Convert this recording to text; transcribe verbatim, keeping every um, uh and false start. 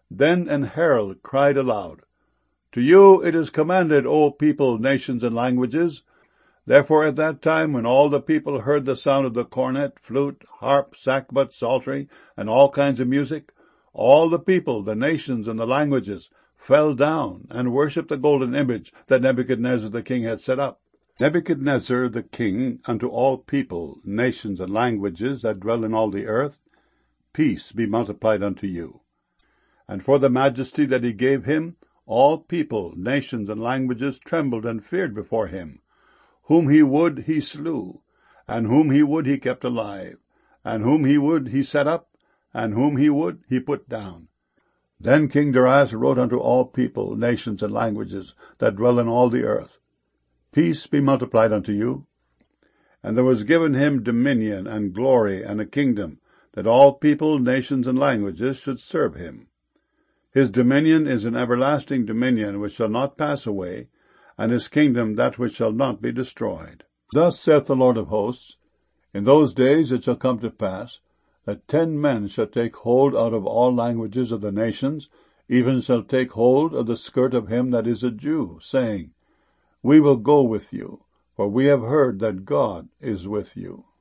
Then an herald cried aloud, To you it is commanded, O people, nations, and languages. Therefore at that time, when all the people heard the sound of the cornet, flute, harp, sackbut, psaltery, and all kinds of music, all the people, the nations, and the languages fell down and worshipped the golden image that Nebuchadnezzar the king had set up. Nebuchadnezzar the king, unto all people, nations, and languages that dwell in all the earth, peace be multiplied unto you. And for the majesty that he gave him, all people, nations, and languages trembled and feared before him. Whom he would he slew, and whom he would he kept alive, and whom he would he set up, and whom he would he put down. Then King Darius wrote unto all people, nations, and languages that dwell in all the earth, Peace be multiplied unto you. And there was given him dominion and glory and a kingdom, that all people, nations, and languages should serve him. His dominion is an everlasting dominion which shall not pass away, and his kingdom that which shall not be destroyed. Thus saith the Lord of hosts, In those days it shall come to pass, that ten men shall take hold out of all languages of the nations, even shall take hold of the skirt of him that is a Jew, saying, We will go with you, for we have heard that God is with you.